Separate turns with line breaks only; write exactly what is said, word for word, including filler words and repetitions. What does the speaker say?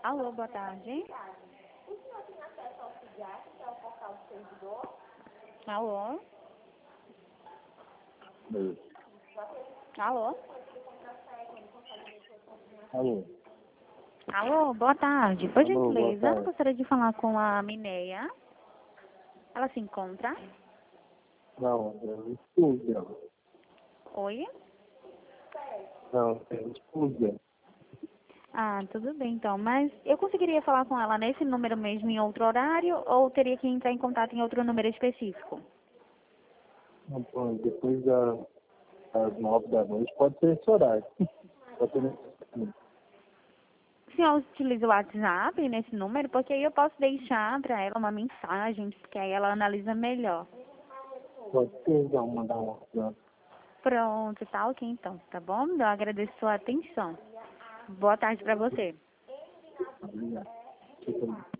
Alô, boa tarde. Alô?
Oi.
Alô?
Alô?
Alô, boa tarde. Por
Alô, boa
gentileza, eu
tarde.
gostaria de falar com a Mineia. Ela se encontra?
Não, eu estudo.
Oi?
Não, eu estudo.
Ah, tudo bem então. Mas eu conseguiria falar com ela nesse número mesmo em outro horário ou teria que entrar em contato em outro número específico?
Não, pô, depois da, das nove da noite pode ser esse horário. Pode ser nesse...
O senhor utiliza o WhatsApp nesse número? Porque aí eu posso deixar para ela uma mensagem, que aí ela analisa melhor.
Pode ser, já mandar uma foto.
Pronto, tá ok então, tá bom? Eu agradeço a sua atenção. Boa tarde para você.
Obrigado.